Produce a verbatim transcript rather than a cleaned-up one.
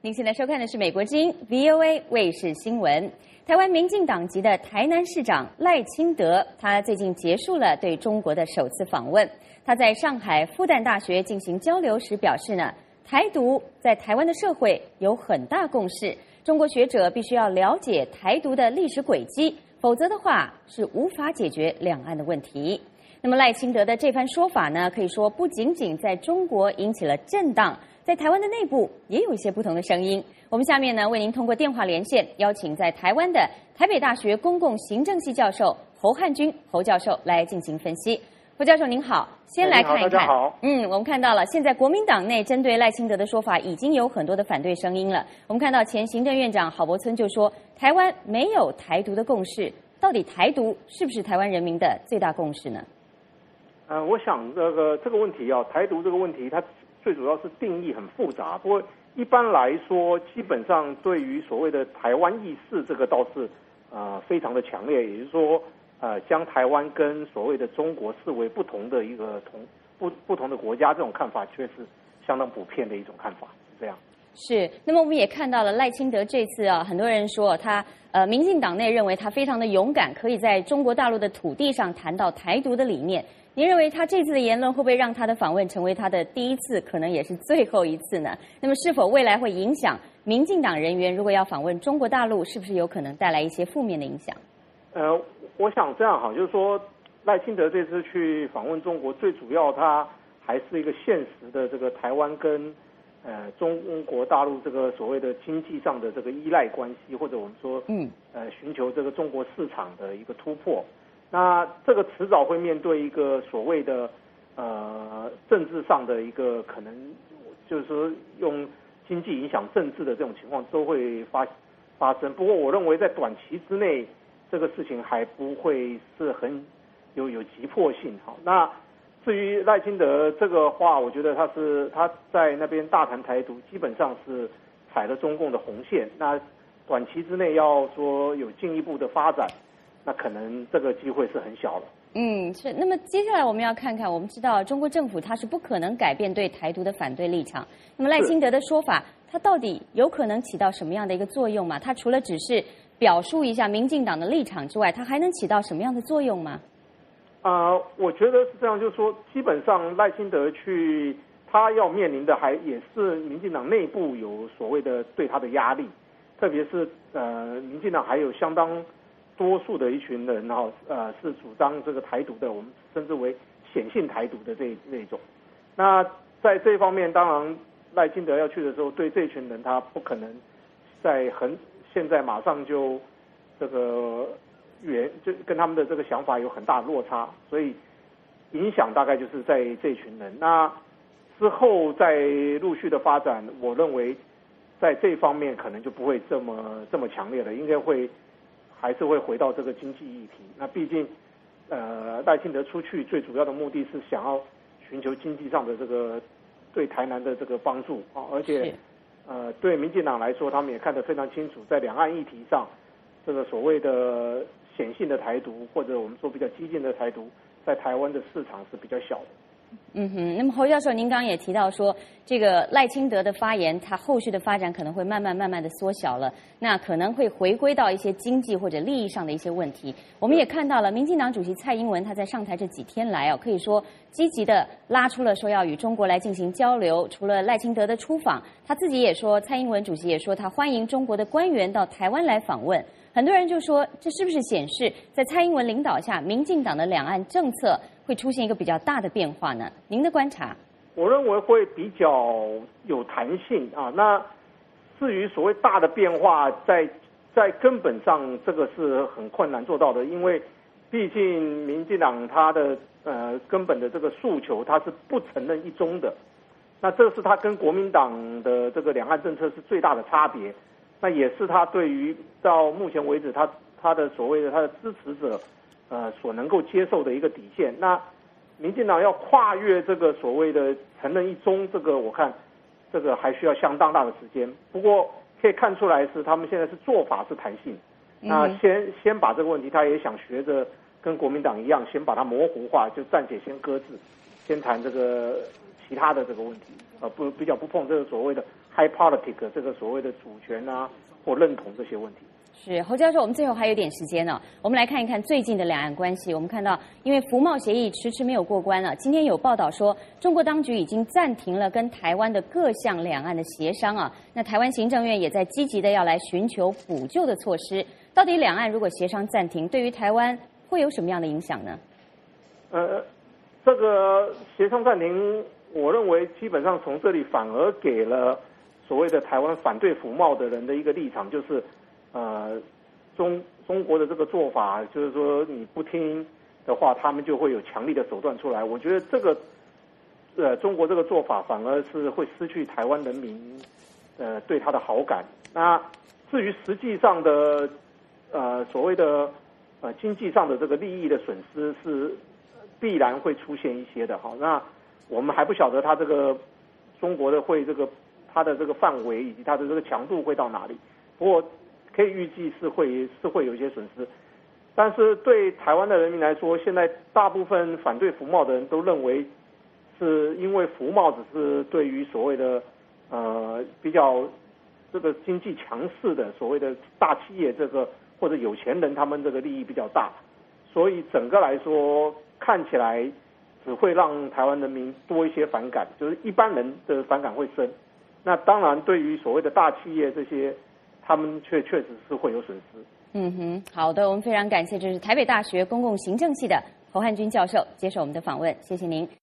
您现在收看的是美国之音 V O A 卫视新闻。台湾民进党籍的台南市长赖清德，他最近结束了对中国的首次访问。他在上海复旦大学进行交流时表示呢，台独在台湾的社会有很大共识，中国学者必须要了解台独的历史轨迹，否则的话是无法解决两岸的问题。那么赖清德的这番说法呢，可以说不仅仅在中国引起了震荡，在台湾的内部也有一些不同的声音。我们下面呢，为您通过电话连线，邀请在台湾的台北大学公共行政系教授侯汉军侯教授来进行分析。侯教授您好，先来看一看。 大家好。 嗯，我们看到了，现在国民党内针对赖清德的说法已经有很多的反对声音了。我们看到前行政院长郝柏村就说，台湾没有台独的共识，到底台独是不是台湾人民的最大共识呢？ 呃，我想这个这个问题啊，台独这个问题，它最主要是定义很复杂。不过一般来说，基本上对于所谓的台湾意识，这个倒是呃非常的强烈。也就是说，呃，将台湾跟所谓的中国视为不同的一个同不不同的国家，这种看法却是相当普遍的一种看法，是这样。 是，那么我们也看到了赖清德这次啊，很多人说他呃，民进党内认为他非常的勇敢，可以在中国大陆的土地上谈到台独的理念。您认为他这次的言论会不会让他的访问成为他的第一次，可能也是最后一次呢？那么是否未来会影响民进党人员如果要访问中国大陆，是不是有可能带来一些负面的影响？ 呃，我想这样哈，就是说赖清德这次去访问中国，最主要他还是一个现实的这个台湾跟呃中国大陆这个所谓的经济上的这个依赖关系，或者我们说嗯呃寻求这个中国市场的一个突破。那这个迟早会面对一个所谓的呃政治上的一个可能，就是说用经济影响政治的这种情况都会发发生。不过我认为在短期之内，这个事情还不会是很有有急迫性。好，那至于赖清德这个话，我觉得他是他在那边大谈台独，基本上是踩了中共的红线。那短期之内要说有进一步的发展，那可能这个机会是很小了。 嗯，是。那么接下来我们要看看，我们知道中国政府它是不可能改变对台独的反对立场。那么赖清德的说法，它到底有可能起到什么样的一个作用吗？它除了只是表述一下民进党的立场之外，它还能起到什么样的作用吗？ 啊、呃，我觉得是这样，就是说，基本上赖清德去，他要面临的还也是民进党内部有所谓的对他的压力，特别是呃，民进党还有相当多数的一群人哈，呃，是主张这个台独的，我们称之为显性台独的这这一种。那在这一方面，当然赖清德要去的时候，对这群人他不可能在很现在马上就这个原就跟他们的这个想法有很大的落差，所以影响大概就是在这群人。那之后再陆续的发展，我认为在这方面可能就不会这么这么强烈了，应该会。还是会回到这个经济议题。那毕竟，呃，赖清德出去最主要的目的是想要寻求经济上的这个对台南的这个帮助啊，而且，呃，对民进党来说，他们也看得非常清楚，在两岸议题上，这个所谓的显性的台独，或者我们说比较激进的台独，在台湾的市场是比较小的。 嗯哼，那么侯教授，您刚刚也提到说，这个赖清德的发言，他后续的发展可能会慢慢慢慢的缩小了，那可能会回归到一些经济或者利益上的一些问题。我们也看到了，民进党主席蔡英文他在上台这几天来哦，可以说积极的拉出了说要与中国来进行交流。除了赖清德的出访，他自己也说，蔡英文主席也说他欢迎中国的官员到台湾来访问。很多人就说，这是不是显示在蔡英文领导下，民进党的两岸政策会出现一个比较大的变化呢？您的观察？ 我认为会比较有弹性啊。那至于所谓大的变化，在在根本上这个是很困难做到的，因为毕竟民进党它的呃根本的这个诉求，它是不承认一中的。那这是它跟国民党的这个两岸政策是最大的差别。那也是他对于到目前为止他他的所谓的他的支持者，呃所能够接受的一个底线。那民进党要跨越这个所谓的承认一中，这个我看这个还需要相当大的时间。不过可以看出来是他们现在是做法是弹性，那先先把这个问题，他也想学着跟国民党一样，先把它模糊化，就暂且先搁置，先谈这个其他的这个问题，呃不比较不碰这个所谓的 high politics 这个所谓的主权啊或认同这些问题。 是侯教授，我们最后还有点时间呢，我们来看一看最近的两岸关系。我们看到，因为服贸协议迟迟没有过关了，今天有报道说，中国当局已经暂停了跟台湾的各项两岸的协商啊。那台湾行政院也在积极的要来寻求补救的措施。到底两岸如果协商暂停，对于台湾会有什么样的影响呢？ 呃，这个协商暂停，我认为基本上从这里反而给了所谓的台湾反对服贸的人的一个立场，就是。呃，中中国的这个做法，就是说你不听的话，他们就会有强力的手段出来。我觉得这个，呃，中国这个做法反而是会失去台湾人民，呃，对他的好感。那至于实际上的，呃，所谓的呃经济上的这个利益的损失，是必然会出现一些的。好，那我们还不晓得他这个中国的会这个它的这个范围以及它的这个强度会到哪里。不过可以预计是会是会有一些损失，但是对台湾的人民来说，现在大部分反对服贸的人都认为，是因为服贸只是对于所谓的呃比较这个经济强势的所谓的大企业这个或者有钱人他们这个利益比较大，所以整个来说看起来只会让台湾人民多一些反感，就是一般人的反感会深。那当然对于所谓的大企业这些。他们却确实是会有损失。 嗯哼，好的，我们非常感谢，这是台北大学公共行政系的侯汉军教授接受我们的访问，谢谢您。